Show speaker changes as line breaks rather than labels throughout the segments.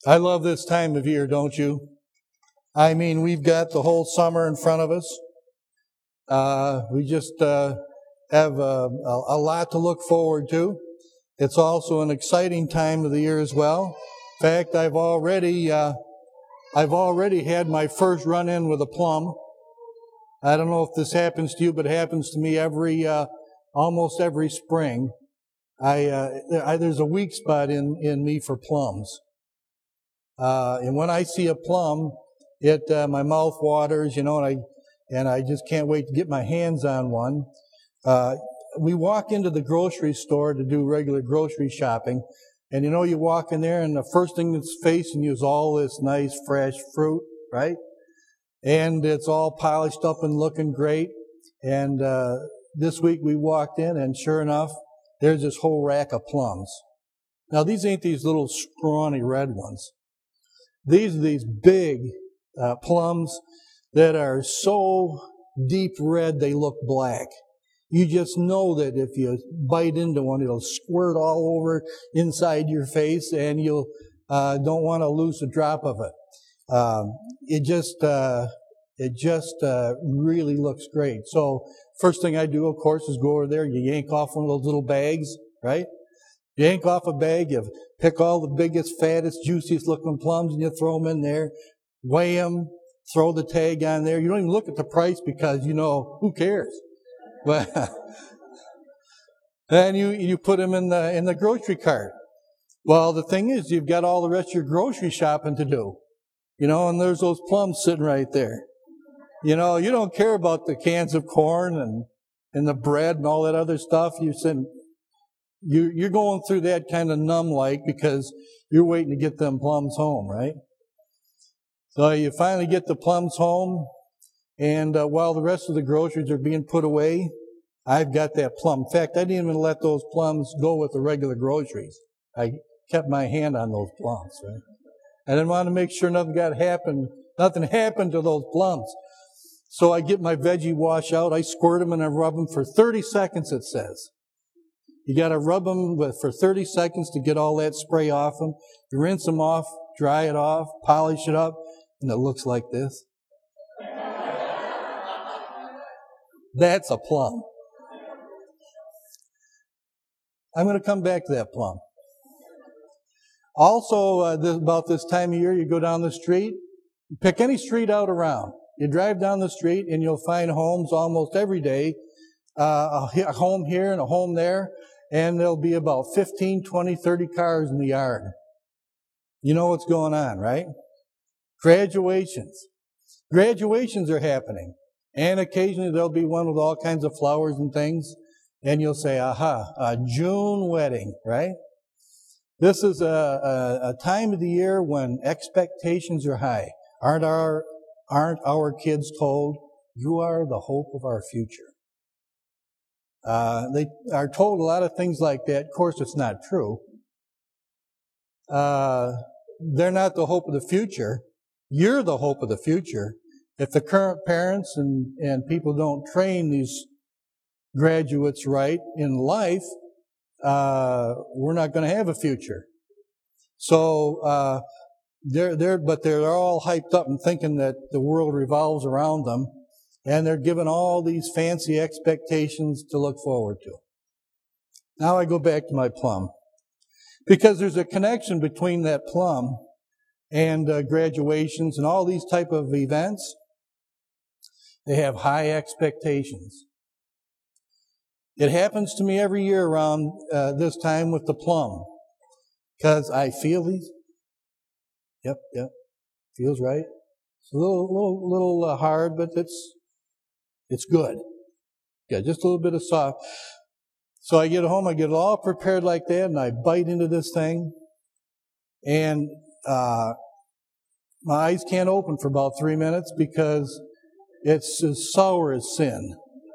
I love this time of year, don't you? I mean, we've got the whole summer in front of us. We just have a lot to look forward to. It's also an exciting time of the year as well. In fact, I've already had my first run-in with a plum. I don't know if this happens to you, but it happens to me almost every spring. There's a weak spot in me for plums. And when I see a plum, my mouth waters, and I just can't wait to get my hands on one. We walk into the grocery store to do regular grocery shopping, and you walk in there, and the first thing that's facing you is all this nice, fresh fruit, right? And it's all polished up and looking great. And this week we walked in, and sure enough, there's this whole rack of plums. Now, these ain't these little scrawny red ones. These are these big plums that are so deep red they look black. You just know that if you bite into one, it'll squirt all over inside your face, and you'll don't want to lose a drop of it. It just really looks great. So first thing I do, of course, is go over there. You yank off one of those little bags, right? You yank off a bag. You pick all the biggest, fattest, juiciest looking plums, and you throw them in there. Weigh them. Throw the tag on there. You don't even look at the price because who cares? But then you put them in the grocery cart. Well, the thing is, you've got all the rest of your grocery shopping to do. And there's those plums sitting right there. You don't care about the cans of corn and the bread and all that other stuff. You're going through that kind of numb-like because you're waiting to get them plums home, right? So you finally get the plums home, and while the rest of the groceries are being put away, I've got that plum. In fact, I didn't even let those plums go with the regular groceries. I kept my hand on those plums, right? I didn't want to make sure nothing happened to those plums. So I get my veggie wash out, I squirt them, and I rub them for 30 seconds, it says. You got to rub them for 30 seconds to get all that spray off them. You rinse them off, dry it off, polish it up, and it looks like this. That's a plum. I'm going to come back to that plum. Also, about this time of year, you go down the street, pick any street out around. You drive down the street, and you'll find homes almost every day, a home here and a home there, and there'll be about 15, 20, 30 cars in the yard. You know what's going on, right? Graduations. Graduations are happening. And occasionally there'll be one with all kinds of flowers and things. And you'll say, aha, a June wedding, right? This is a time of the year when expectations are high. Aren't our kids told, you are the hope of our future? They are told a lot of things like that. Of course, it's not true. They're not the hope of the future. You're the hope of the future. If the current parents and people don't train these graduates right in life, we're not going to have a future. So they're all hyped up and thinking that the world revolves around them, and they're given all these fancy expectations to look forward to. Now I go back to my plum, because there's a connection between that plum and graduations and all these type of events. They have high expectations. It happens to me every year around this time with the plum, because I feel these. Yep, feels right. It's a little hard, but it's good. Yeah, just a little bit of soft. So I get home, I get it all prepared like that, and I bite into this thing, and my eyes can't open for about 3 minutes because it's as sour as sin.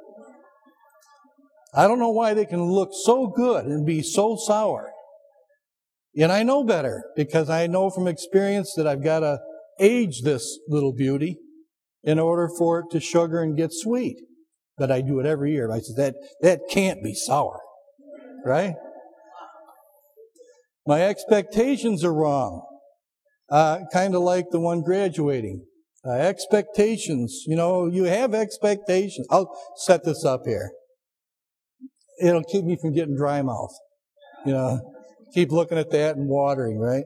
I don't know why they can look so good and be so sour. And I know better, because I know from experience that I've got to age this little beauty in order for it to sugar and get sweet. But I do it every year. I said, that can't be sour, right? My expectations are wrong. kind of like the one graduating. Expectations. You have expectations. I'll set this up here. It'll keep me from getting dry mouth. Keep looking at that and watering, right?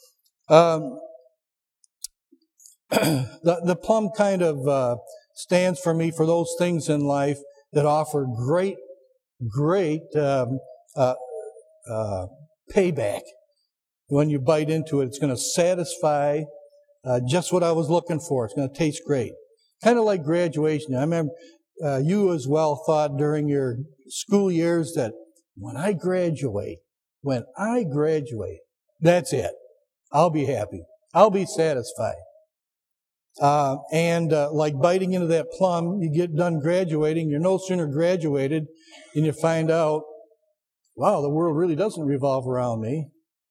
The plum kind of stands for me for those things in life that offer great payback. When you bite into it, it's going to satisfy just what I was looking for. It's going to taste great. Kind of like graduation. I remember you as well thought during your school years that when I graduate, that's it. I'll be happy. I'll be satisfied. Like biting into that plum, you get done graduating, you're no sooner graduated, and you find out, wow, the world really doesn't revolve around me.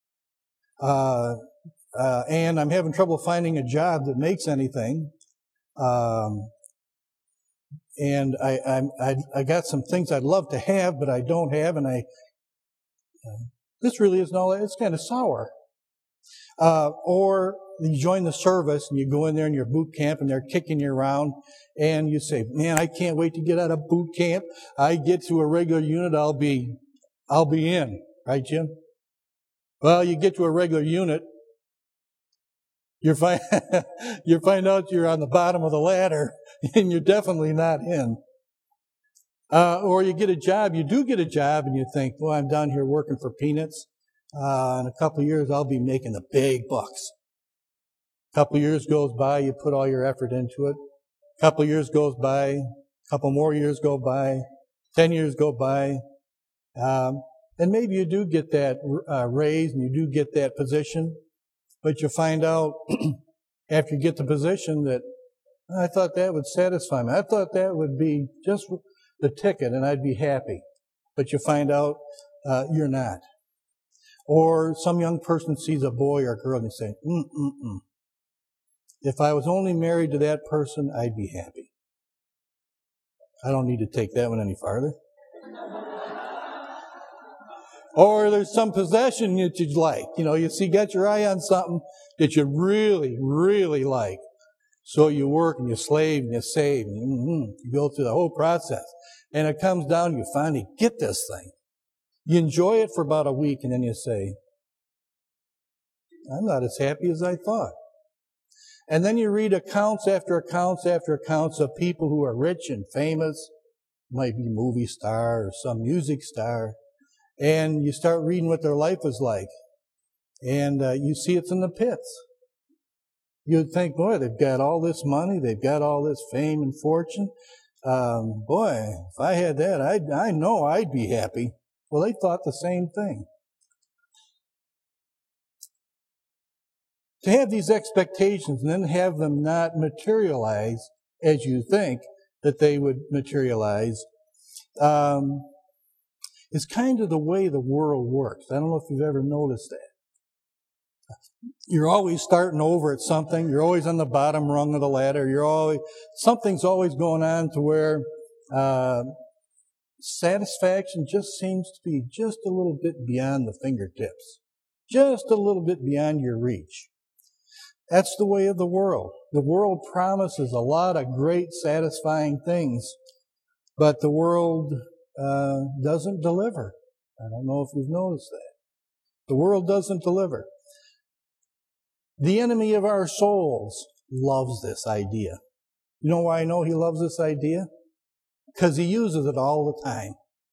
And I'm having trouble finding a job that makes anything. And I got some things I'd love to have, but I don't have, and this really isn't all that. It's kind of sour. Or you join the service and you go in there in your boot camp and they're kicking you around and you say, man, I can't wait to get out of boot camp. I get to a regular unit, I'll be in. Right, Jim? Well, you get to a regular unit, you find out you're on the bottom of the ladder and you're definitely not in. Or you get a job, you do get a job and you think, well, I'm down here working for peanuts. In a couple of years, I'll be making the big bucks. A couple of years goes by, you put all your effort into it. A couple of years goes by, a couple more years go by, 10 years go by. And maybe you do get that raise and you do get that position, but you find out after you get the position that I thought that would satisfy me. I thought that would be just the ticket and I'd be happy. But you find out you're not. Or some young person sees a boy or girl and they say, if I was only married to that person, I'd be happy. I don't need to take that one any farther. Or there's some possession that you like. You got your eye on something that you really, really like. So you work and you slave and you save and you go through the whole process. And it comes down, you finally get this thing. You enjoy it for about a week and then you say, I'm not as happy as I thought. And then you read accounts after accounts after accounts of people who are rich and famous, might be a movie star or some music star, and you start reading what their life is like. And you see it's in the pits. You'd think, boy, they've got all this money, they've got all this fame and fortune. Boy, if I had that, I know I'd be happy. Well, they thought the same thing. To have these expectations and then have them not materialize as you think that they would materialize is kind of the way the world works. I don't know if you've ever noticed that. You're always starting over at something. You're always on the bottom rung of the ladder. Something's always going on to where satisfaction just seems to be just a little bit beyond the fingertips. Just a little bit beyond your reach. That's the way of the world. The world promises a lot of great, satisfying things, but the world doesn't deliver. I don't know if you've noticed that. The world doesn't deliver. The enemy of our souls loves this idea. You know why I know he loves this idea? Because he uses it all the time.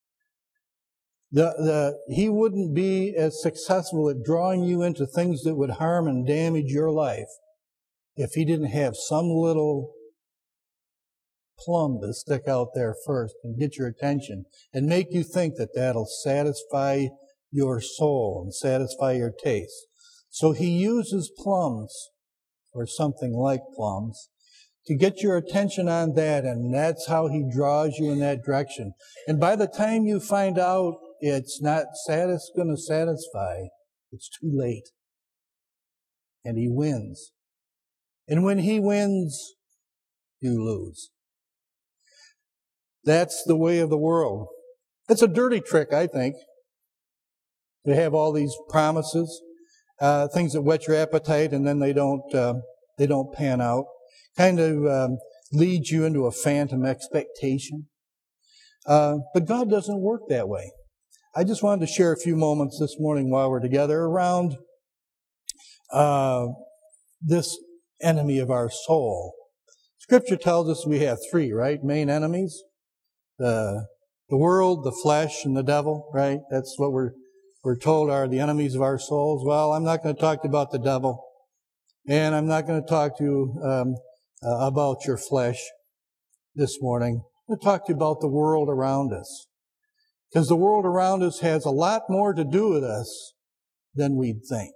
He wouldn't be as successful at drawing you into things that would harm and damage your life if he didn't have some little plum to stick out there first and get your attention and make you think that that'll satisfy your soul and satisfy your taste. So he uses plums, or something like plums, to get your attention on that, and that's how he draws you in that direction. And by the time you find out it's not going to satisfy, it's too late. And he wins. And when he wins, you lose. That's the way of the world. It's a dirty trick, I think, to have all these promises. things that whet your appetite and then they don't pan out. Kind of leads you into a phantom expectation. But God doesn't work that way. I just wanted to share a few moments this morning while we're together around this enemy of our soul. Scripture tells us we have three, right? Main enemies. The world, the flesh, and the devil, right? That's what we're told are the enemies of our souls. Well, I'm not going to talk to you about the devil. And I'm not going to talk to you about your flesh this morning. I'm going to talk to you about the world around us. Because the world around us has a lot more to do with us than we'd think.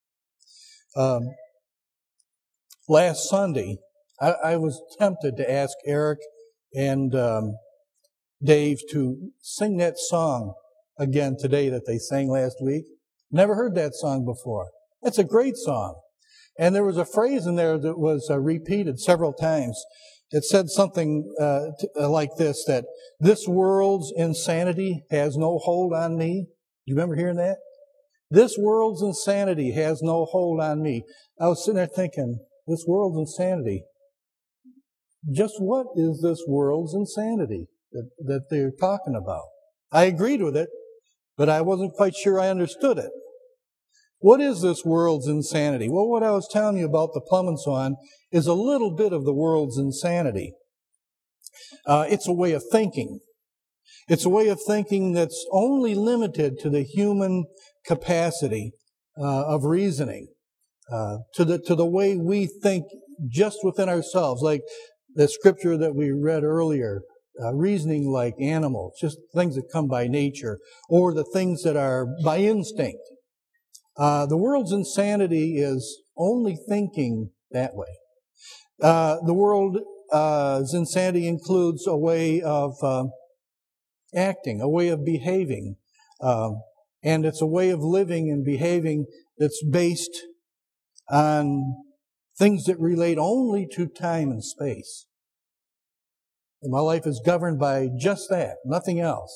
Last Sunday, I was tempted to ask Eric and Dave to sing that song again today that they sang last week. Never heard that song before. It's a great song. And there was a phrase in there that was repeated several times. It said something like this, that this world's insanity has no hold on me. Do you remember hearing that? This world's insanity has no hold on me. I was sitting there thinking, this world's insanity. Just what is this world's insanity that they're talking about? I agreed with it, but I wasn't quite sure I understood it. What is this world's insanity? Well, what I was telling you about the plum and so on is a little bit of the world's insanity. It's a way of thinking. It's a way of thinking that's only limited to the human capacity of reasoning, to the way we think just within ourselves, like the scripture that we read earlier, reasoning like animals, just things that come by nature, or the things that are by instinct. The world's insanity is only thinking that way. The world's insanity includes a way of acting, a way of behaving, and it's a way of living and behaving that's based on things that relate only to time and space. And my life is governed by just that, nothing else.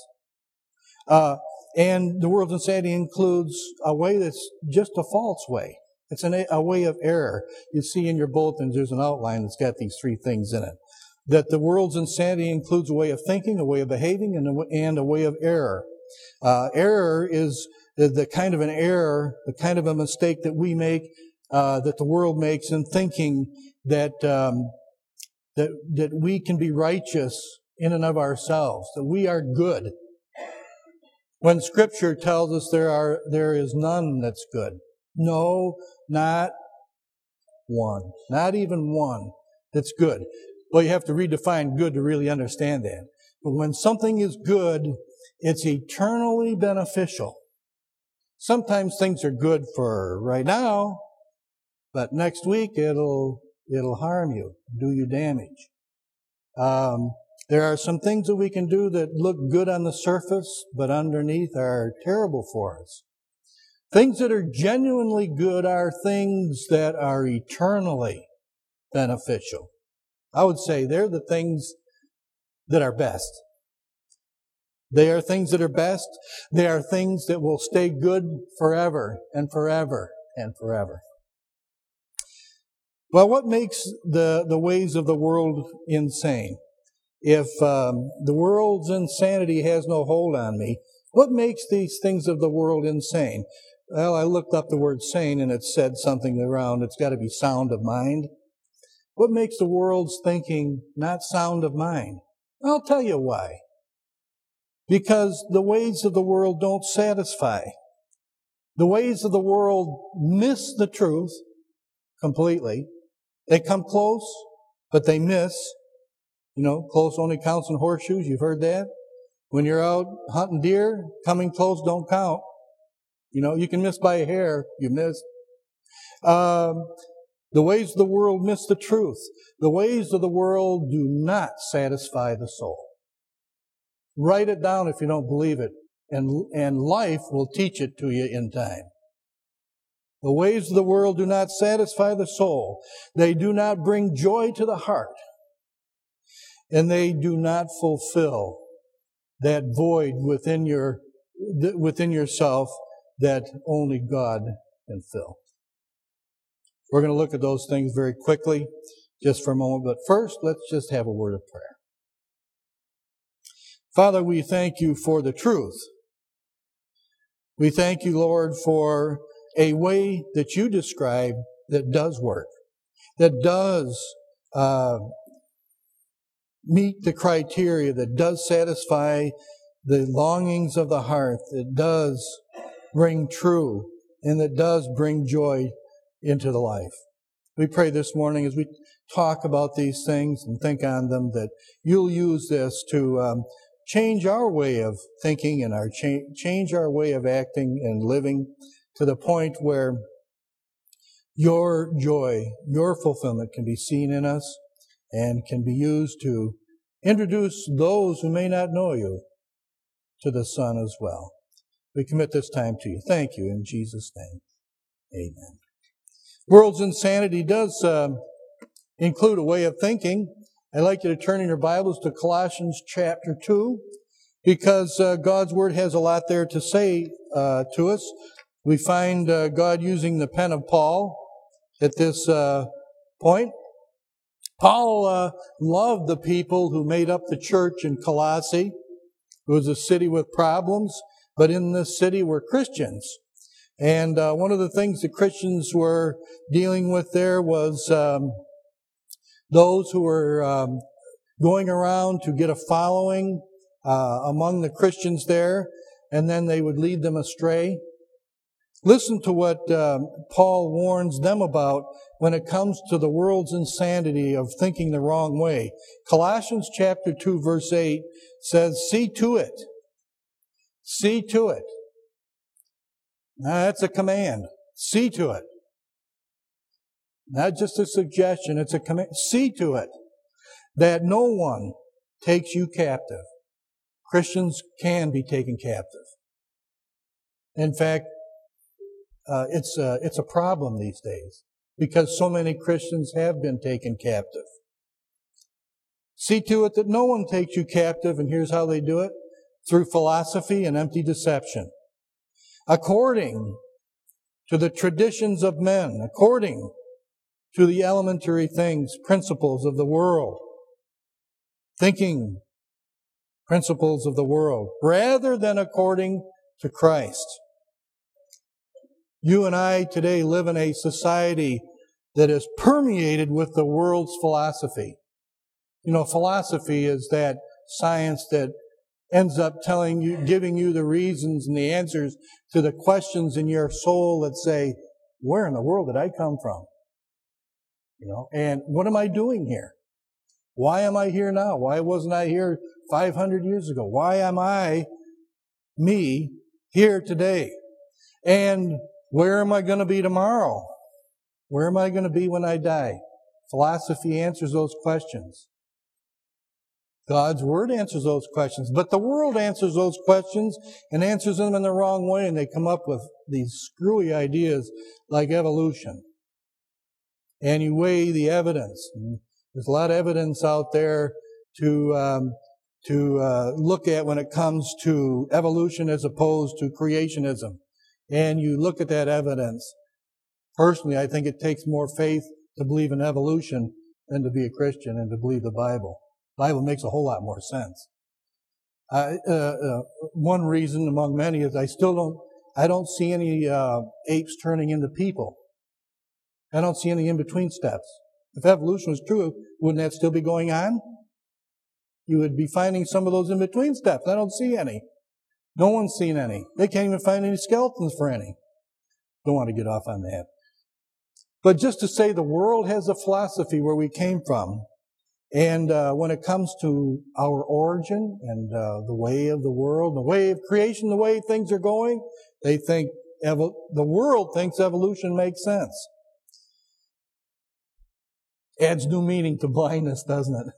And the world's insanity includes a way that's just a false way. It's a way of error. You see in your bulletins, there's an outline that's got these three things in it. That the world's insanity includes a way of thinking, a way of behaving, and a way of error. Error is the kind of an error, the kind of a mistake that we make, that the world makes in thinking that we can be righteous in and of ourselves, that we are good. When Scripture tells us there is none that's good. No, not one. Not even one that's good. Well, you have to redefine good to really understand that. But when something is good, it's eternally beneficial. Sometimes things are good for right now, but next week it'll harm you, do you damage. There are some things that we can do that look good on the surface, but underneath are terrible for us. Things that are genuinely good are things that are eternally beneficial. I would say they're the things that are best. They are things that are best. They are things that will stay good forever and forever and forever. Well, what makes the ways of the world insane? If the world's insanity has no hold on me, what makes these things of the world insane? Well, I looked up the word sane and it said something around, it's got to be sound of mind. What makes the world's thinking not sound of mind? I'll tell you why. Because the ways of the world don't satisfy. The ways of the world miss the truth completely. They come close, but they miss. You know, close only counts in horseshoes. You've heard that? When you're out hunting deer, coming close don't count. You know, you can miss by a hair. You missed. The ways of the world miss the truth. The ways of the world do not satisfy the soul. Write it down if you don't believe it, and life will teach it to you in time. The ways of the world do not satisfy the soul. They do not bring joy to the heart. And they do not fulfill that void within yourself that only God can fill. We're going to look at those things very quickly, just for a moment. But first, let's just have a word of prayer. Father, we thank you for the truth. We thank you, Lord, for a way that you describe that does work, that does meet the criteria, that does satisfy the longings of the heart, that does ring true, and that does bring joy into the life. We pray this morning as we talk about these things and think on them that you'll use this to change our way of thinking and change our way of acting and living to the point where your joy, your fulfillment can be seen in us and can be used to introduce those who may not know you to the Son as well. We commit this time to you. Thank you in Jesus' name. Amen. World's insanity does include a way of thinking. I'd like you to turn in your Bibles to Colossians chapter 2 because God's Word has a lot there to say to us. We find God using the pen of Paul at this point. Paul loved the people who made up the church in Colossae. It was a city with problems, but in this city were Christians. And one of the things the Christians were dealing with there was those who were going around to get a following among the Christians there, and then they would lead them astray. Listen to what Paul warns them about when it comes to the world's insanity of thinking the wrong way. Colossians chapter 2 verse 8 says, "See to it." See to it. Now that's a command. See to it. Not just a suggestion, it's a command. See to it that no one takes you captive. Christians can be taken captive. In fact, it's a problem these days because so many Christians have been taken captive. See to it that no one takes you captive, and here's how they do it: through philosophy and empty deception, according to the traditions of men, according to the elementary things, principles of the world, thinking principles of the world, rather than according to Christ. You and I today live in a society that is permeated with the world's philosophy. You know, philosophy is that science that ends up telling you, giving you the reasons and the answers to the questions in your soul that say, where in the world did I come from? You know, and what am I doing here? Why am I here now? Why wasn't I here 500 years ago? Why am I, me, here today? And where am I going to be tomorrow? Where am I going to be when I die? Philosophy answers those questions. God's Word answers those questions. But the world answers those questions and answers them in the wrong way, and they come up with these screwy ideas like evolution. And you weigh the evidence. And there's a lot of evidence out there to look at when it comes to evolution as opposed to creationism. And you look at that evidence. Personally, I think it takes more faith to believe in evolution than to be a Christian and to believe the Bible. The Bible makes a whole lot more sense. One reason among many is I don't see any apes turning into people. I don't see any in-between steps. If evolution was true, wouldn't that still be going on? You would be finding some of those in-between steps. I don't see any. No one's seen any. They can't even find any skeletons for any. Don't want to get off on that. But just to say the world has a philosophy where we came from. And when it comes to our origin and the way of the world, the way of creation, the way things are going, they think the world thinks evolution makes sense. Adds new meaning to blindness, doesn't it?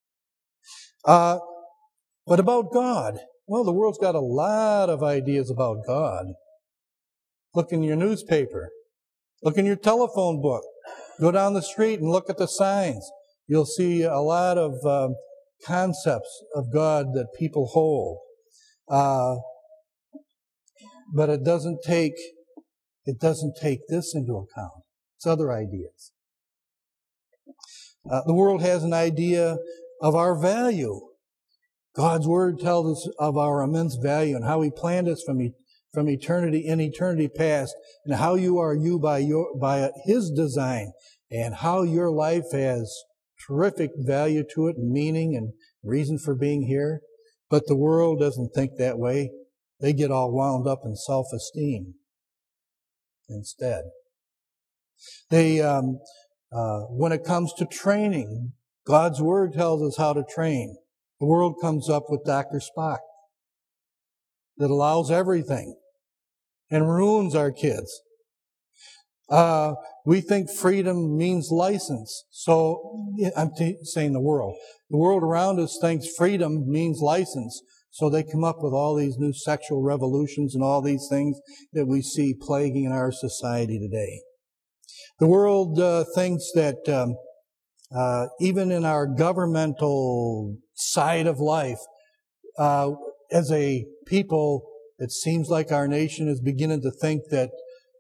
But about God? Well, the world's got a lot of ideas about God. Look in your newspaper. Look in your telephone book. Go down the street and look at the signs. You'll see a lot of concepts of God that people hold. But it doesn't take it doesn't take this into account. It's other ideas. The world has an idea of our value. God's Word tells us of our immense value and how He planned us from eternity in eternity past, and how you are you by His design, and how your life has terrific value to it, and meaning and reason for being here. But the world doesn't think that way. They get all wound up in self-esteem instead. They, when it comes to training, God's Word tells us how to train. The world comes up with Dr. Spock that allows everything and ruins our kids. We think freedom means license. So, I'm saying the world. The world around us thinks freedom means license. So they come up with all these new sexual revolutions and all these things that we see plaguing in our society today. The world thinks that even in our governmental side of life, as a people, it seems like our nation is beginning to think that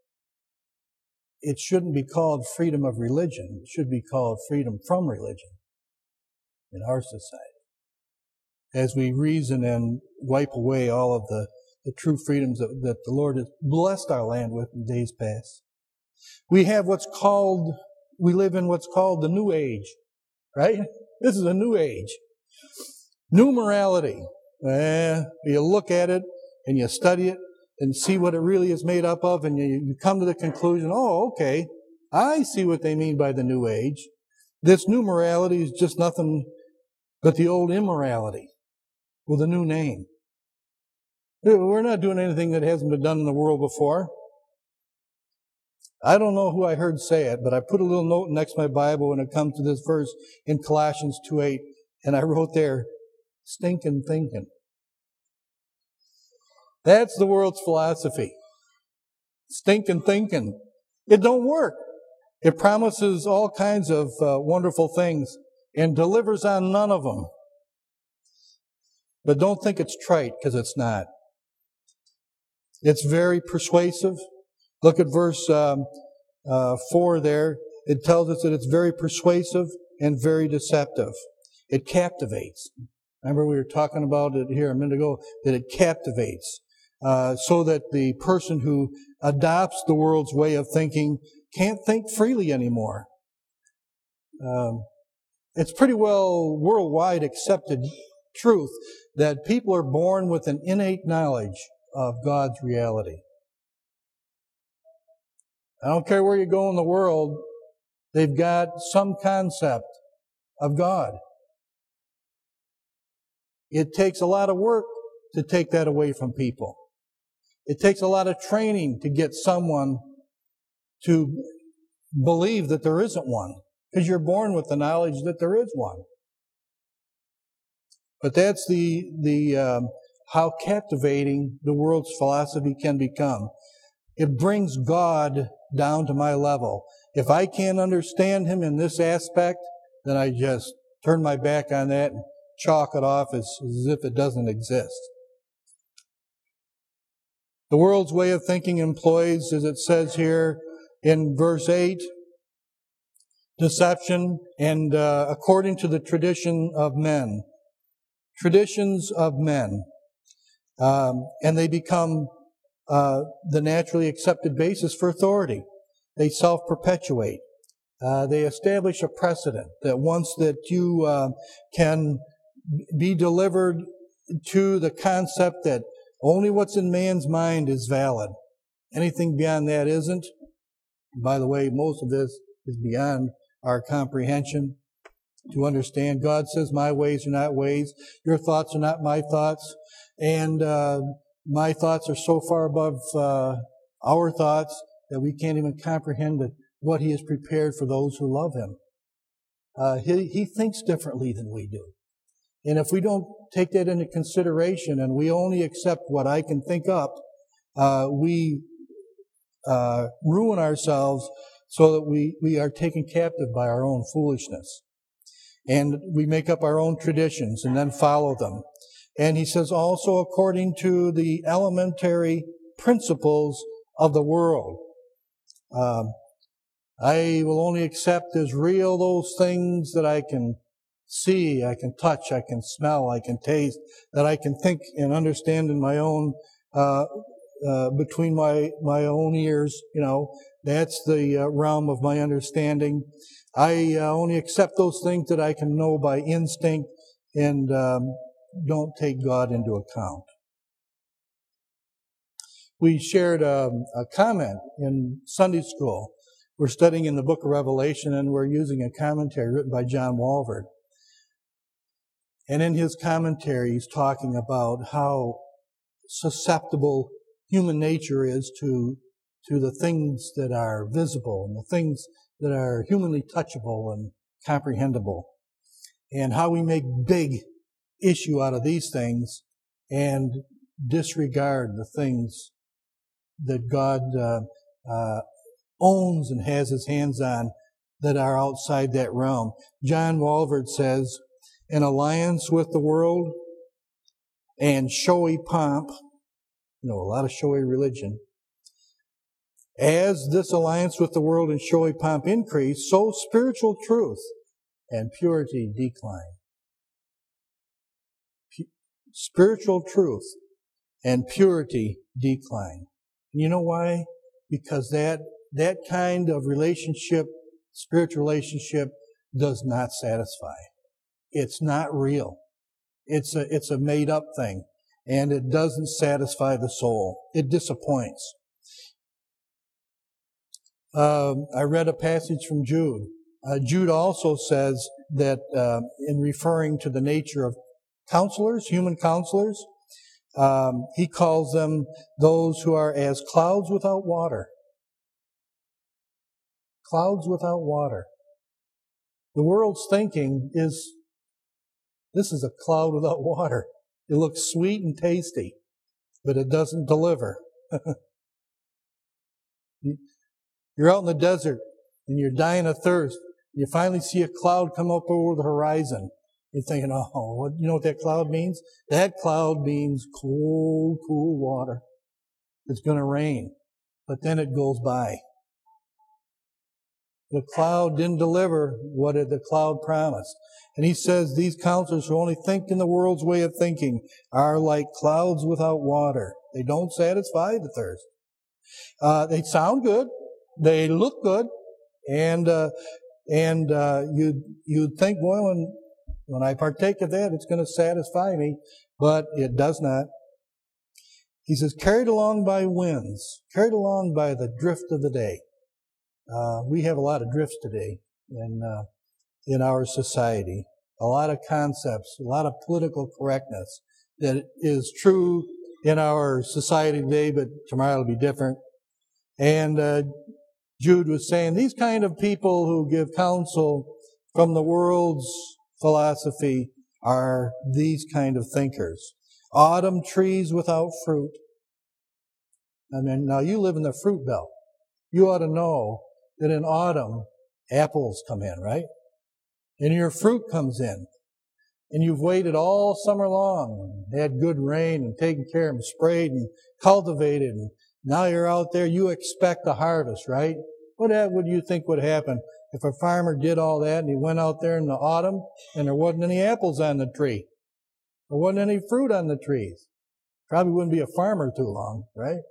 it shouldn't be called freedom of religion. It should be called freedom from religion in our society. As we reason and wipe away all of the true freedoms that the Lord has blessed our land with in days past. We live in what's called the New Age, right? This is a New Age. New morality. You look at it and you study it and see what it really is made up of, and you come to the conclusion, oh, okay, I see what they mean by the New Age. This new morality is just nothing but the old immorality with a new name. We're not doing anything that hasn't been done in the world before. I don't know who I heard say it, but I put a little note next to my Bible when it comes to this verse in Colossians 2:8, and I wrote there, stinking thinking. That's the world's philosophy. Stinking thinking. It don't work. It promises all kinds of wonderful things and delivers on none of them. But don't think it's trite, because it's not. It's very persuasive. Look at verse 4 there. It tells us that it's very persuasive and very deceptive. It captivates. Remember we were talking about it here a minute ago, that it captivates. So that the person who adopts the world's way of thinking can't think freely anymore. It's pretty well worldwide accepted truth that people are born with an innate knowledge of God's reality. I don't care where you go in the world, they've got some concept of God. It takes a lot of work to take that away from people. It takes a lot of training to get someone to believe that there isn't one, because you're born with the knowledge that there is one. But that's how captivating the world's philosophy can become. It brings God down to my level. If I can't understand Him in this aspect, then I just turn my back on that and chalk it off as if it doesn't exist. The world's way of thinking employs, as it says here in verse 8, deception and according to the tradition of men. Traditions of men. And they become the naturally accepted basis for authority. They self-perpetuate. They establish a precedent that once that you can be delivered to the concept that only what's in man's mind is valid. Anything beyond that isn't. By the way, most of this is beyond our comprehension to understand. God says, my ways are not ways. Your thoughts are not my thoughts. And my thoughts are so far above our thoughts that we can't even comprehend what He has prepared for those who love Him. He thinks differently than we do. And if we don't take that into consideration and we only accept what I can think up, we ruin ourselves so that we are taken captive by our own foolishness. And we make up our own traditions and then follow them. And he says also according to the elementary principles of the world. I will only accept as real those things that I can see, I can touch, I can smell, I can taste, that I can think and understand in my own, between my own ears. That's the realm of my understanding. I only accept those things that I can know by instinct and don't take God into account. We shared a comment in Sunday school. We're studying in the book of Revelation, and we're using a commentary written by John Walvoord. And in his commentary, he's talking about how susceptible human nature is to the things that are visible and the things that are humanly touchable and comprehensible, and how we make big issue out of these things and disregard the things that God owns and has his hands on that are outside that realm. John Walvoord says, an alliance with the world and showy pomp, a lot of showy religion. As this alliance with the world and showy pomp increase, so spiritual truth and purity decline. Spiritual truth and purity decline. And you know why? Because that kind of relationship, spiritual relationship, does not satisfy. It's not real. It's a made up thing. And it doesn't satisfy the soul. It disappoints. I read a passage from Jude. Jude also says that in referring to the nature of counselors, human counselors, he calls them those who are as clouds without water. Clouds without water. The world's thinking is, this is a cloud without water. It looks sweet and tasty, but it doesn't deliver. You're out in the desert and you're dying of thirst. You finally see a cloud come up over the horizon. You're thinking, you know what that cloud means? That cloud means cold, cool water. It's going to rain. But then it goes by. The cloud didn't deliver what the cloud promised. And he says these counselors who only think in the world's way of thinking are like clouds without water. They don't satisfy the thirst. They sound good. They look good. And you'd think, well, when I partake of that, it's going to satisfy me. But it does not. He says, carried along by winds, carried along by the drift of the day. We have a lot of drifts today in our society. A lot of concepts, a lot of political correctness that is true in our society today, but tomorrow will be different. And Jude was saying these kind of people who give counsel from the world's philosophy are these kind of thinkers. Autumn trees without fruit. I mean, now you live in the fruit belt. You ought to know that in autumn, apples come in, right? And your fruit comes in. And you've waited all summer long, had good rain and taken care of them, sprayed and cultivated. And now you're out there, you expect a harvest, right? What would you think would happen if a farmer did all that and he went out there in the autumn and there wasn't any apples on the tree? There wasn't any fruit on the trees. Probably wouldn't be a farmer too long, right?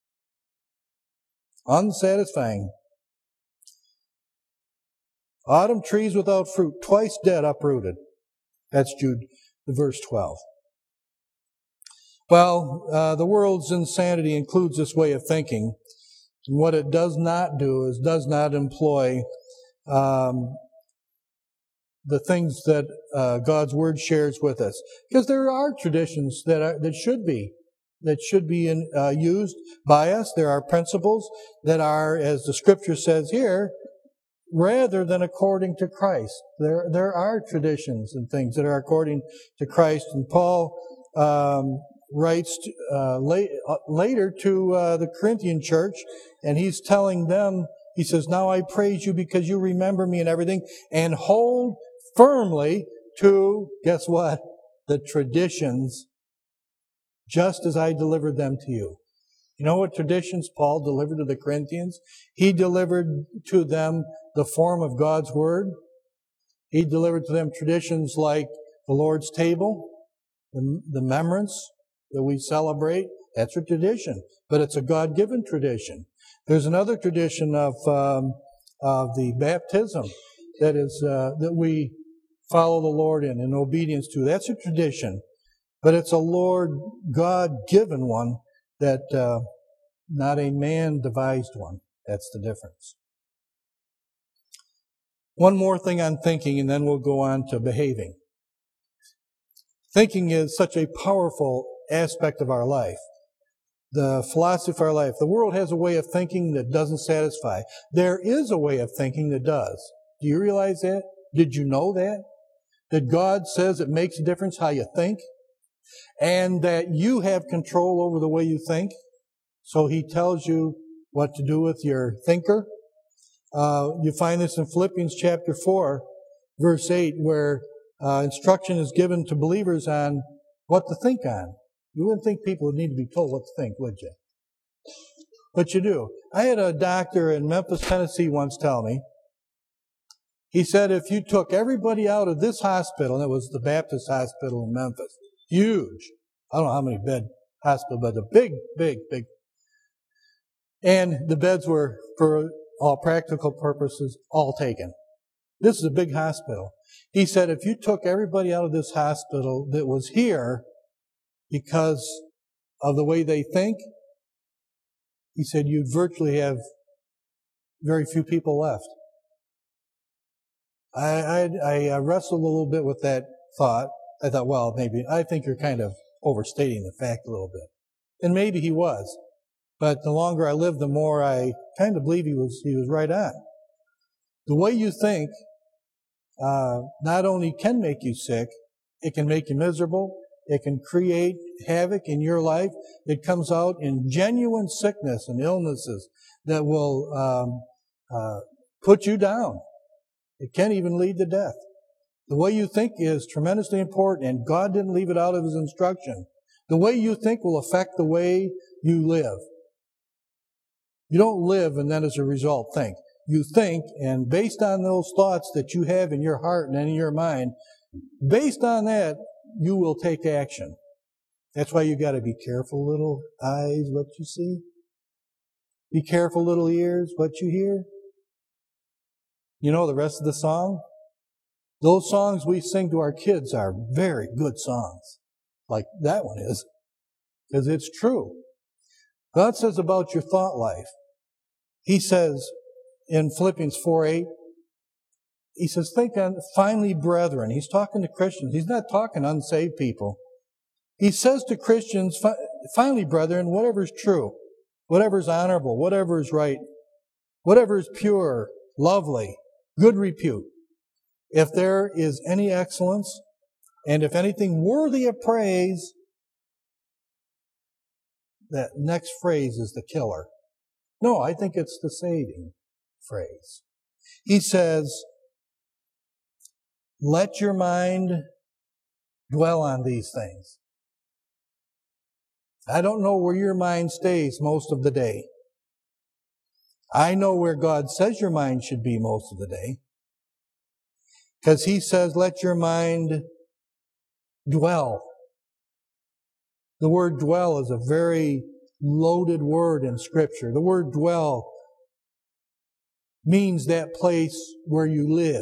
Unsatisfying. Autumn trees without fruit, twice dead, uprooted. That's Jude, verse 12. Well, the world's insanity includes this way of thinking. And what it does not do is does not employ the things that God's Word shares with us. Because there are traditions that should be used by us. There are principles that are, as the Scripture says here, rather than according to Christ. There are traditions and things that are according to Christ. And Paul writes later to the Corinthian church, and he's telling them, he says, now I praise you because you remember me and everything, and hold firmly to, guess what? The traditions, just as I delivered them to you. You know what traditions Paul delivered to the Corinthians? He delivered to them the form of God's Word. He delivered to them traditions like the Lord's table, the remembrance that we celebrate. That's a tradition, but it's a God-given tradition. There's another tradition of the baptism that we follow the Lord in obedience to. That's a tradition, but it's a Lord God-given one that not a man-devised one. That's the difference. One more thing on thinking, and then we'll go on to behaving. Thinking is such a powerful aspect of our life. The philosophy of our life. The world has a way of thinking that doesn't satisfy. There is a way of thinking that does. Do you realize that? Did you know that? That God says it makes a difference how you think, and that you have control over the way you think. So He tells you what to do with your thinker. You find this in Philippians chapter 4, verse 8, where instruction is given to believers on what to think on. You wouldn't think people would need to be told what to think, would you? But you do. I had a doctor in Memphis, Tennessee once tell me, he said if you took everybody out of this hospital, and it was the Baptist hospital in Memphis, huge, I don't know how many bed hospital, but a big. And the beds were, for all practical purposes, all taken. This is a big hospital. He said if you took everybody out of this hospital that was here because of the way they think, he said you'd virtually have very few people left. I wrestled a little bit with that thought. I thought, well, maybe, I think you're kind of overstating the fact a little bit. And maybe he was. But the longer I lived, the more I kind of believe he was right on. The way you think not only can make you sick, it can make you miserable. It can create havoc in your life. It comes out in genuine sickness and illnesses that will put you down. It can even lead to death. The way you think is tremendously important, and God didn't leave it out of His instruction. The way you think will affect the way you live. You don't live and then as a result think. You think, and based on those thoughts that you have in your heart and in your mind, based on that, you will take action. That's why you got to be careful, little eyes, what you see. Be careful, little ears, what you hear. You know the rest of the song? Those songs we sing to our kids are very good songs. Like that one is. Because it's true. God says about your thought life. He says in Philippians 4:8, He says, think on, finally, brethren. He's talking to Christians. He's not talking to unsaved people. He says to Christians, finally, brethren, whatever is true, whatever is honorable, whatever is right, whatever is pure, lovely, good repute, if there is any excellence, and if anything worthy of praise, that next phrase is the killer. No, I think it's the saving phrase. He says, let your mind dwell on these things. I don't know where your mind stays most of the day. I know where God says your mind should be most of the day. Because He says, let your mind dwell. The word dwell is a very loaded word in Scripture. The word dwell means that place where you live.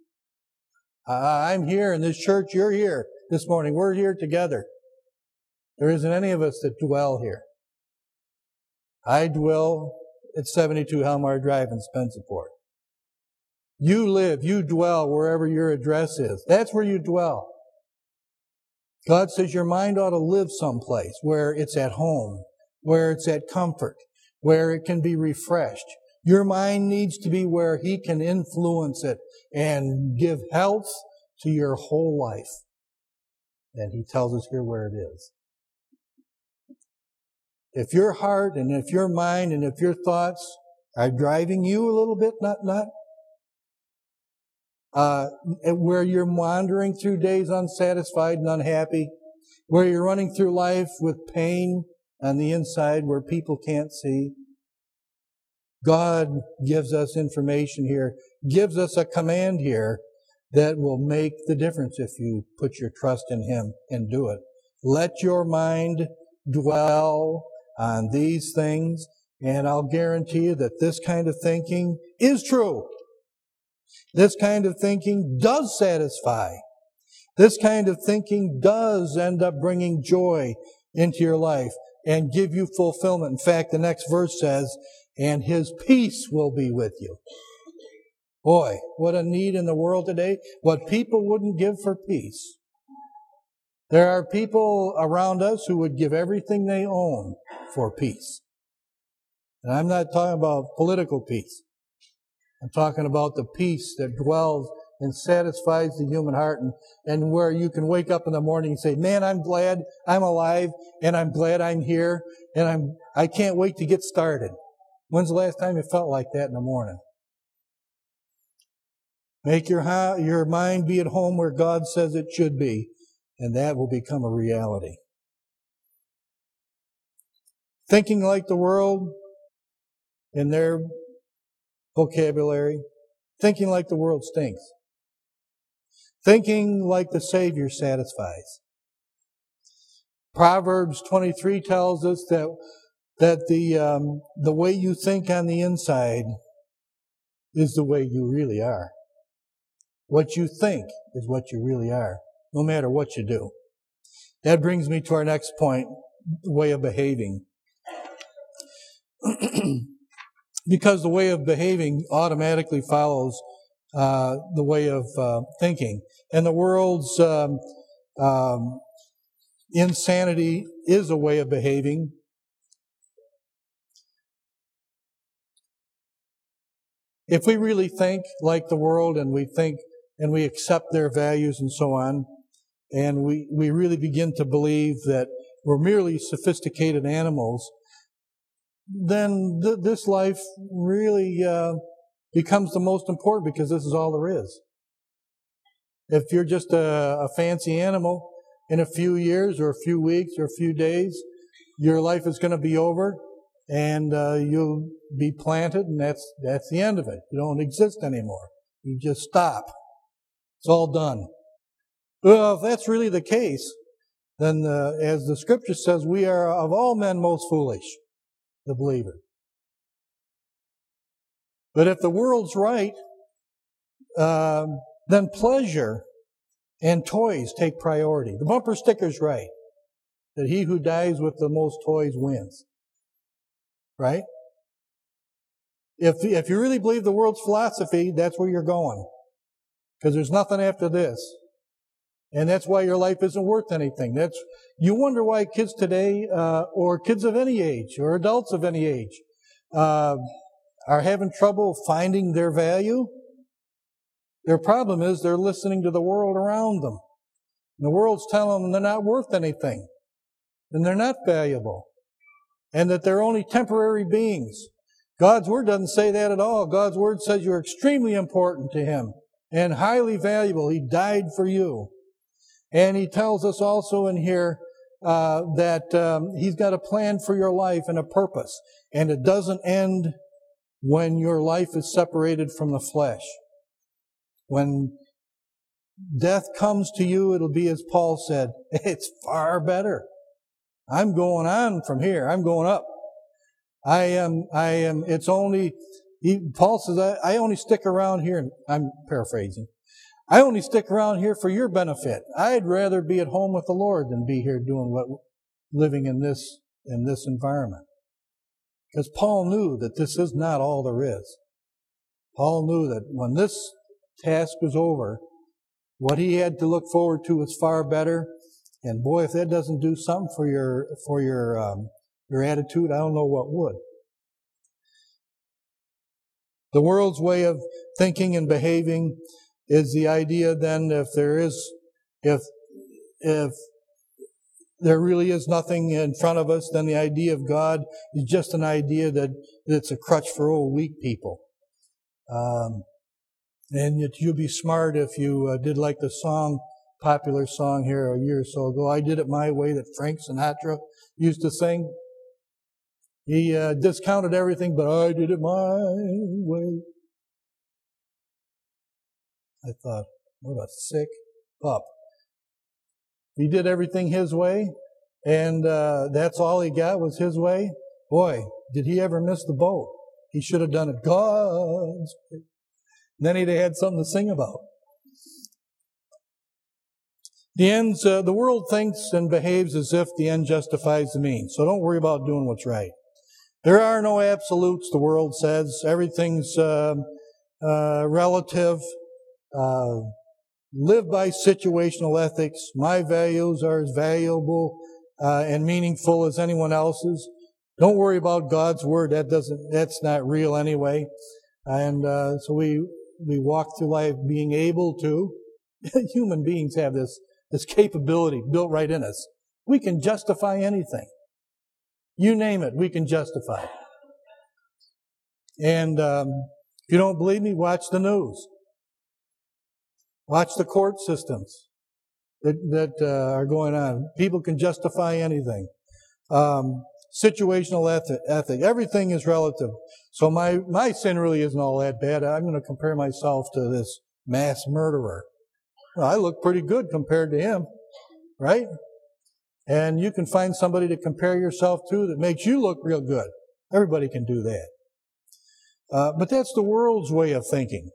I'm here in this church, you're here this morning. We're here together. There isn't any of us that dwell here. I dwell at 72 Helmar Drive in Spencerport. You live, you dwell wherever your address is. That's where you dwell. God says your mind ought to live someplace where it's at home, where it's at comfort, where it can be refreshed. Your mind needs to be where He can influence it and give health to your whole life. And He tells us here where it is. If your heart and if your mind and if your thoughts are driving you a little bit, where you're wandering through days unsatisfied and unhappy, where you're running through life with pain on the inside where people can't see. God gives us information here, gives us a command here that will make the difference if you put your trust in Him and do it. Let your mind dwell on these things, and I'll guarantee you that this kind of thinking is true. This kind of thinking does satisfy. This kind of thinking does end up bringing joy into your life and give you fulfillment. In fact, the next verse says, and His peace will be with you. Boy, what a need in the world today. What people wouldn't give for peace. There are people around us who would give everything they own for peace. And I'm not talking about political peace. I'm talking about the peace that dwells and satisfies the human heart, and where you can wake up in the morning and say, man, I'm glad I'm alive, and I'm glad I'm here, and I can't wait to get started. When's the last time you felt like that in the morning? Make your mind be at home where God says it should be, and that will become a reality. Thinking like the world in their vocabulary, thinking like the world stinks. Thinking like the Savior satisfies. Proverbs 23 tells us that the way you think on the inside is the way you really are. What you think is what you really are, no matter what you do. That brings me to our next point, way of behaving. Because the way of behaving automatically follows the way of thinking. And the world's insanity is a way of behaving. If we really think like the world, and we think and we accept their values and so on, and we really begin to believe that we're merely sophisticated animals, then this life really becomes the most important, because this is all there is. If you're just a fancy animal, in a few years or a few weeks or a few days, your life is going to be over, and you'll be planted, and that's the end of it. You don't exist anymore. You just stop. It's all done. Well, if that's really the case, then as the Scripture says, we are of all men most foolish, the believer. But if the world's right, then pleasure and toys take priority. The bumper sticker's right, that he who dies with the most toys wins. Right? If you really believe the world's philosophy, that's where you're going. Because there's nothing after this. And that's why your life isn't worth anything. You wonder why kids today, or kids of any age, or adults of any age, are having trouble finding their value. Their problem is they're listening to the world around them. And the world's telling them they're not worth anything. And they're not valuable. And that they're only temporary beings. God's Word doesn't say that at all. God's Word says you're extremely important to Him and highly valuable. He died for you. And He tells us also in here that He's got a plan for your life and a purpose. And it doesn't end when your life is separated from the flesh. When death comes to you, it'll be as Paul said, it's far better. I'm going on from here. I'm going up. Paul says, I only stick around here, and I'm paraphrasing. I only stick around here for your benefit. I'd rather be at home with the Lord than be here living in this environment. Because Paul knew that this is not all there is. Paul knew that when this task was over, what he had to look forward to was far better. And boy, if that doesn't do something for your attitude, I don't know what would. The world's way of thinking and behaving is the idea then if there really is nothing in front of us, then the idea of God is just an idea that it's a crutch for old weak people. And you'd be smart if you did like the popular song here a year or so ago, I Did It My Way, that Frank Sinatra used to sing. He discounted everything, but I did it my way. I thought, what a sick pup. He did everything his way, and that's all he got was his way. Boy, did he ever miss the boat. He should have done it God's way. Then he'd have had something to sing about. The world thinks and behaves as if the end justifies the means. So don't worry about doing what's right. There are no absolutes, the world says. Everything's relative. Live by situational ethics. My values are as valuable and meaningful as anyone else's. Don't worry about God's word. That's not real anyway. And so we walk through life being able to. Human beings have this capability built right in us. We can justify anything. You name it, we can justify it. And if you don't believe me, watch the news. Watch the court systems that are going on. People can justify anything. Situational ethic. Everything is relative. So my sin really isn't all that bad. I'm going to compare myself to this mass murderer. Well, I look pretty good compared to him, right? And you can find somebody to compare yourself to that makes you look real good. Everybody can do that. But that's the world's way of thinking.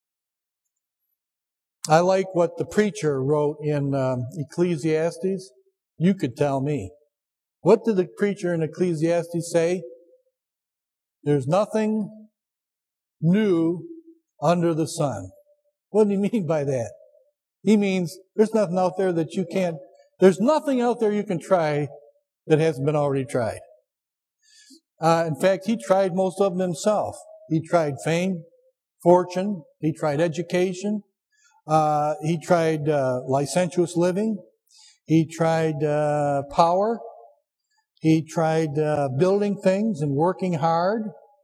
I like what the preacher wrote in Ecclesiastes. You could tell me. What did the preacher in Ecclesiastes say? There's nothing new under the sun. What do you mean by that? He means there's nothing out there that you can't, there's nothing out there you can try that hasn't been already tried. In fact, he tried most of them himself. He tried fame, fortune, he tried education, he tried licentious living, he tried power, he tried building things and working hard.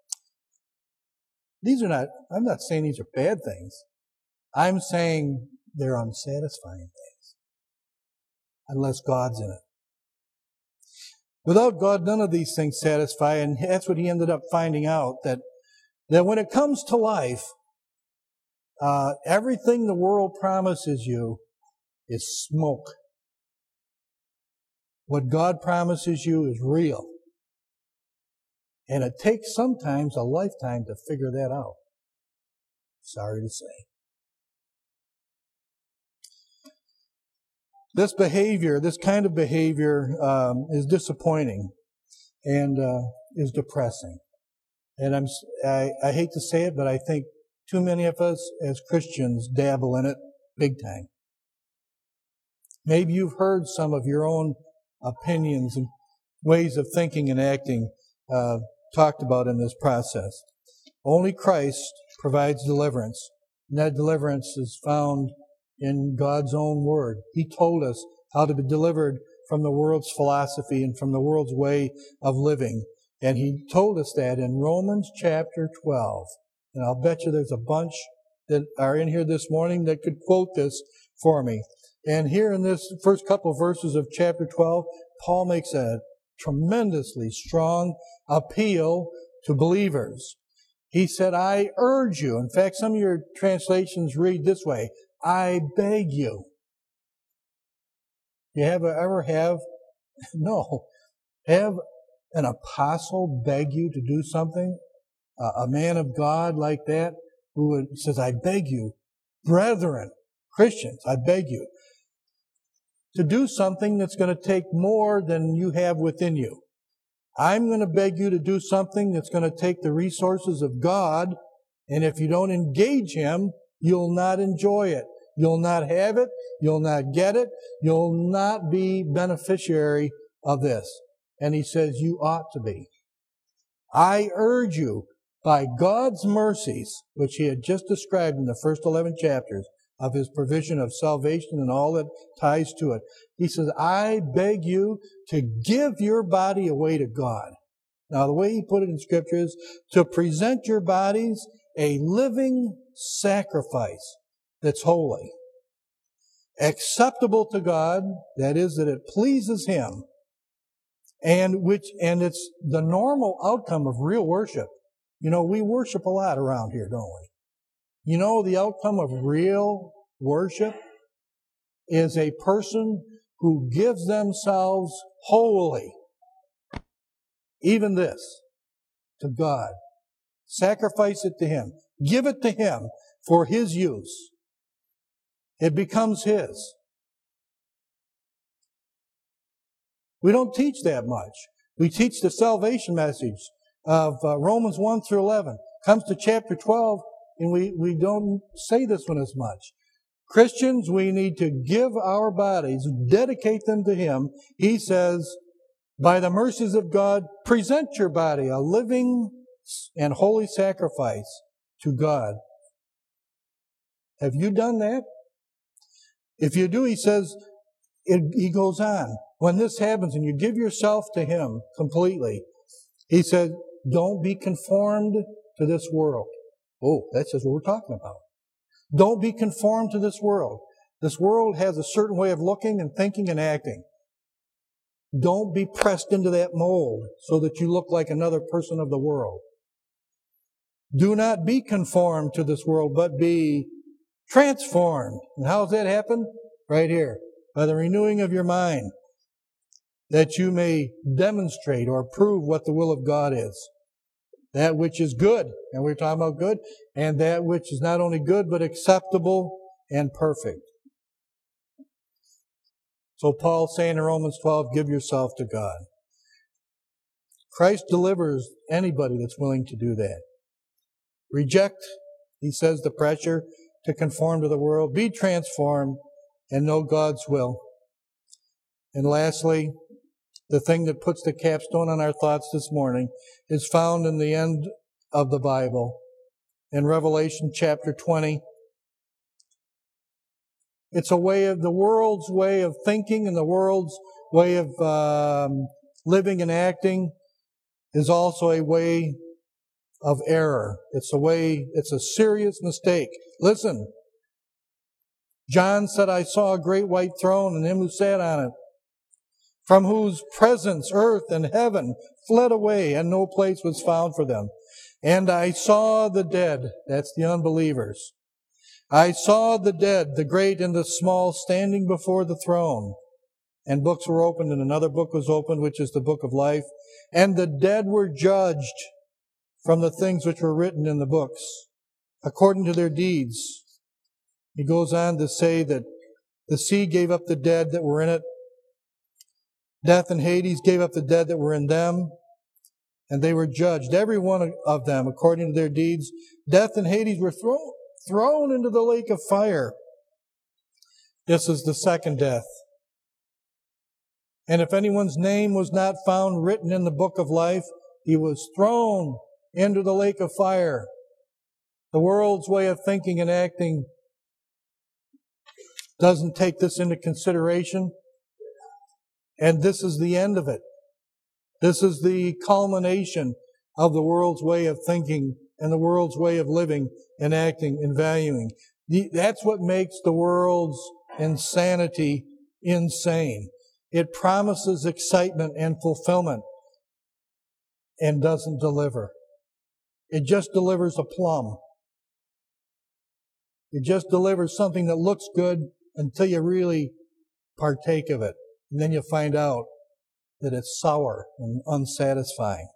I'm not saying these are bad things. I'm saying they're unsatisfying things. Unless God's in it. Without God, none of these things satisfy, and that's what he ended up finding out, that when it comes to life, everything the world promises you is smoke. What God promises you is real. And it takes sometimes a lifetime to figure that out. Sorry to say. This kind of behavior, is disappointing and is depressing. And I hate to say it, but I think too many of us as Christians dabble in it big time. Maybe you've heard some of your own opinions and ways of thinking and acting talked about in this process. Only Christ provides deliverance, and that deliverance is found in God's own word. He told us how to be delivered from the world's philosophy and from the world's way of living. And he told us that in Romans chapter 12. And I'll bet you there's a bunch that are in here this morning that could quote this for me. And here in this first couple of verses of chapter 12, Paul makes a tremendously strong appeal to believers. He said, I urge you. In fact, some of your translations read this way, I beg you. You ever have an apostle beg you to do something? A man of God like that who says, I beg you, brethren, Christians, I beg you to do something that's going to take more than you have within you. I'm going to beg you to do something that's going to take the resources of God, and if you don't engage Him, you'll not enjoy it. You'll not have it. You'll not get it. You'll not be beneficiary of this. And he says, you ought to be. I urge you, by God's mercies, which he had just described in the first 11 chapters of his provision of salvation and all that ties to it. He says, I beg you to give your body away to God. Now, the way he put it in Scripture is to present your bodies a living sacrifice that's holy, acceptable to God, that is, that it pleases Him, and it's the normal outcome of real worship. You know, we worship a lot around here, don't we? You know, the outcome of real worship is a person who gives themselves wholly, even this, to God. Sacrifice it to Him. Give it to Him for His use. It becomes His. We don't teach that much. We teach the salvation message of Romans 1 through 11. Comes to chapter 12, and we don't say this one as much. Christians, we need to give our bodies, dedicate them to Him. He says, by the mercies of God, present your body a living and holy sacrifice to God. Have you done that? If you do, he says, he goes on. When this happens and you give yourself to Him completely, he said, don't be conformed to this world. Oh, that's just what we're talking about. Don't be conformed to this world. This world has a certain way of looking and thinking and acting. Don't be pressed into that mold so that you look like another person of the world. Do not be conformed to this world, but be transformed. And how does that happen? Right here. By the renewing of your mind, that you may demonstrate or prove what the will of God is. That which is good, and we're talking about good, and that which is not only good, but acceptable and perfect. So Paul's saying in Romans 12, give yourself to God. Christ delivers anybody that's willing to do that. Reject, he says, the pressure to conform to the world. Be transformed and know God's will. And lastly, the thing that puts the capstone on our thoughts this morning is found in the end of the Bible. In Revelation chapter 20. It's a way of the world's way of thinking and the world's way of living and acting is also a way of error. It's a serious mistake. Listen. John said, I saw a great white throne and Him who sat on it, from whose presence earth and heaven fled away, and no place was found for them. And I saw the dead, that's the unbelievers. I saw the dead, the great and the small, standing before the throne. And books were opened, and another book was opened, which is the book of life. And the dead were judged from the things which were written in the books, according to their deeds. He goes on to say that the sea gave up the dead that were in it. Death and Hades gave up the dead that were in them, and they were judged, every one of them, according to their deeds. Death and Hades were thrown into the lake of fire. This is the second death. And if anyone's name was not found written in the book of life, he was thrown into the lake of fire. The world's way of thinking and acting doesn't take this into consideration. And this is the end of it. This is the culmination of the world's way of thinking and the world's way of living and acting and valuing. That's what makes the world's insanity insane. It promises excitement and fulfillment and doesn't deliver. It just delivers a plum. It just delivers something that looks good until you really partake of it. And then you find out that it's sour and unsatisfying.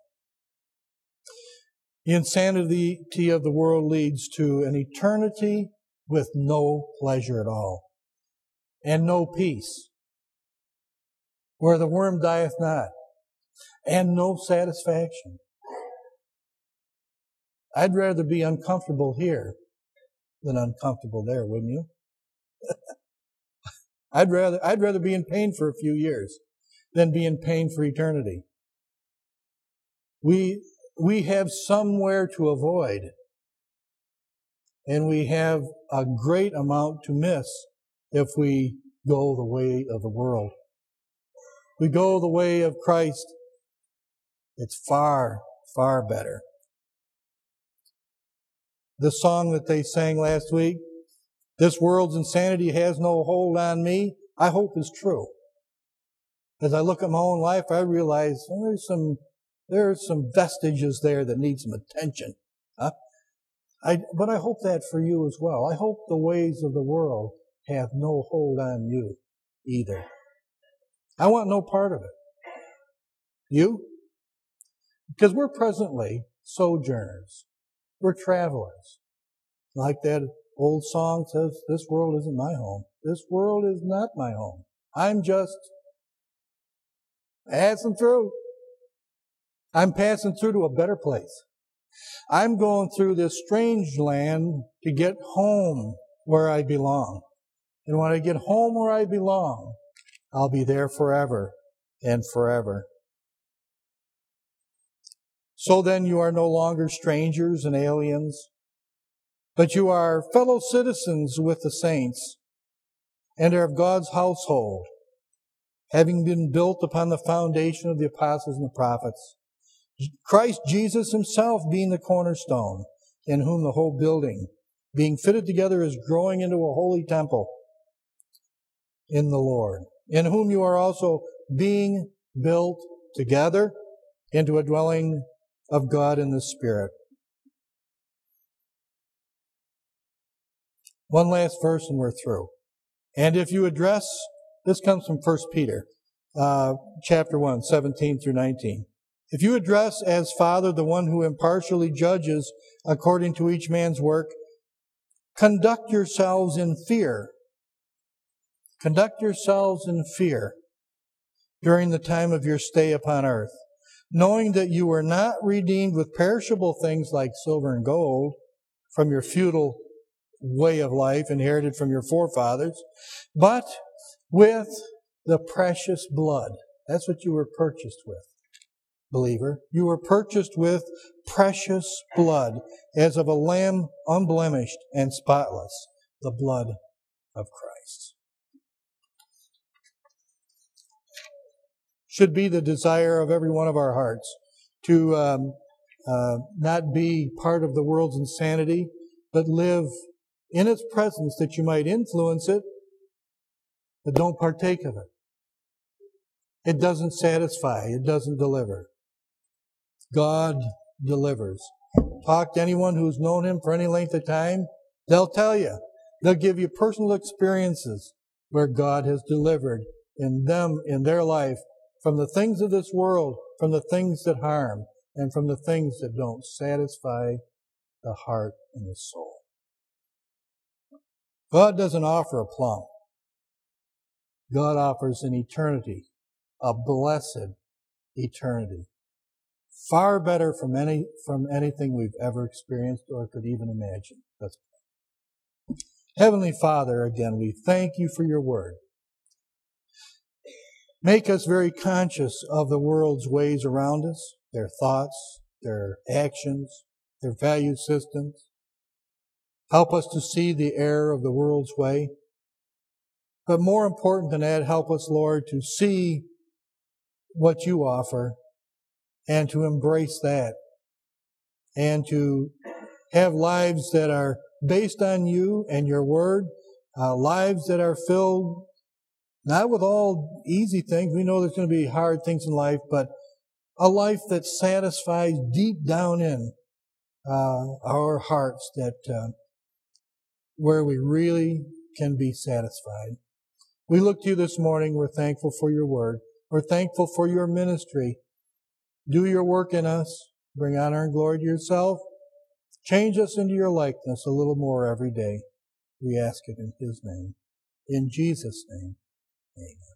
The insanity of the world leads to an eternity with no pleasure at all and no peace, where the worm dieth not, and no satisfaction. I'd rather be uncomfortable here than uncomfortable there, wouldn't you? I'd rather be in pain for a few years than be in pain for eternity. We have somewhere to avoid, and we have a great amount to miss if we go the way of the world. We go the way of Christ. It's far, far better. The song that they sang last week, "This world's insanity has no hold on me," I hope is true. As I look at my own life, I realize there are some vestiges there that need some attention. Huh? But I hope that for you as well. I hope the ways of the world have no hold on you either. I want no part of it. You? Because we're presently sojourners. We're travelers. Like that old song says, this world isn't my home. This world is not my home. I'm just passing through. I'm passing through to a better place. I'm going through this strange land to get home where I belong. And when I get home where I belong, I'll be there forever and forever. So then you are no longer strangers and aliens, but you are fellow citizens with the saints and are of God's household, having been built upon the foundation of the apostles and the prophets, Christ Jesus himself being the cornerstone, in whom the whole building, being fitted together, is growing into a holy temple in the Lord, in whom you are also being built together into a dwelling of God in the Spirit. One last verse and we're through. And if you address, this comes from 1 Peter, chapter 1, 17 through 19. If you address as Father the one who impartially judges according to each man's work, conduct yourselves in fear. Conduct yourselves in fear during the time of your stay upon earth, knowing that you were not redeemed with perishable things like silver and gold from your feudal way of life inherited from your forefathers, but with the precious blood. That's what you were purchased with, believer. You were purchased with precious blood, as of a lamb unblemished and spotless, the blood of Christ. Should be the desire of every one of our hearts to not be part of the world's insanity, but live in its presence that you might influence it, but don't partake of it. It doesn't satisfy. It doesn't deliver. God delivers. Talk to anyone who's known him for any length of time. They'll tell you. They'll give you personal experiences where God has delivered in them, in their life, from the things of this world, from the things that harm, and from the things that don't satisfy the heart and the soul. God doesn't offer a plum. God offers an eternity, a blessed eternity. Far better from anything we've ever experienced or could even imagine. Let's pray. Heavenly Father, again, we thank you for your word. Make us very conscious of the world's ways around us, their thoughts, their actions, their value systems. Help us to see the error of the world's way. But more important than that, help us, Lord, to see what you offer and to embrace that and to have lives that are based on you and your word, lives that are filled not with all easy things. We know there's going to be hard things in life, but a life that satisfies deep down in our hearts, that where we really can be satisfied. We look to you this morning. We're thankful for your word. We're thankful for your ministry. Do your work in us. Bring honor and glory to yourself. Change us into your likeness a little more every day. We ask it in his name. In Jesus' name, amen.